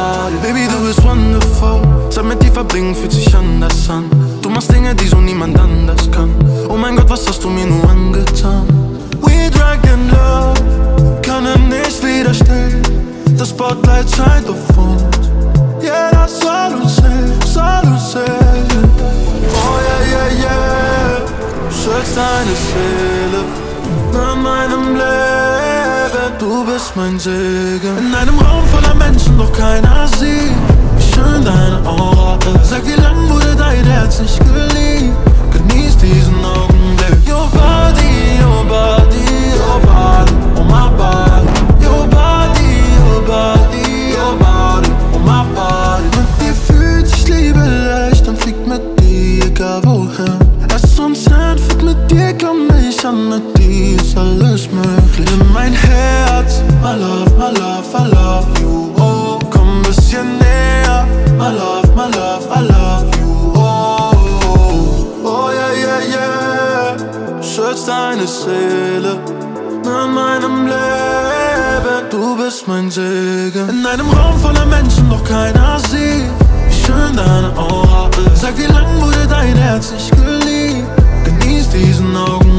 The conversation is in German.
body. Baby, du bist wonderful. Zeit mit dir verbringen fühlt sich anders an. Du machst Dinge, die so niemand anders kann. Oh mein Gott, was hast du mir nur angetan? We drunk in love, können nicht widerstehen. Das Spotlight scheint auf uns. Yeah, das soll uns sehen, soll uns sehen. Oh yeah, yeah, yeah. Du schützt deine Seele an meinem Leben. Du bist mein Segen. In einem Raum voller Menschen, doch keiner sieht, wie schön deine Aura ist. Sag, wie lang wurde dein Herz nicht geliebt? Genieß diesen Augenblick. Your body, your body, your body, oh my body. Your body, your body, your body, oh my body. Mit dir fühlt sich Liebe leicht und fliegt mit dir egal wohin. Lass uns entführt mit dir, komm ich an, mit dir ist alles möglich. Nimm mein Herz, my love, I love you, oh. Komm ein bisschen näher, my love, I love you, oh. Oh yeah, yeah, yeah. Schützt deine Seele an meinem Leben. Du bist mein Segen. In einem Raum voller Menschen, doch keiner sieht, wie schön deine Aura ist. Sag, wie lang wurde dein Herz nicht geliebt? Genieß diesen Augen.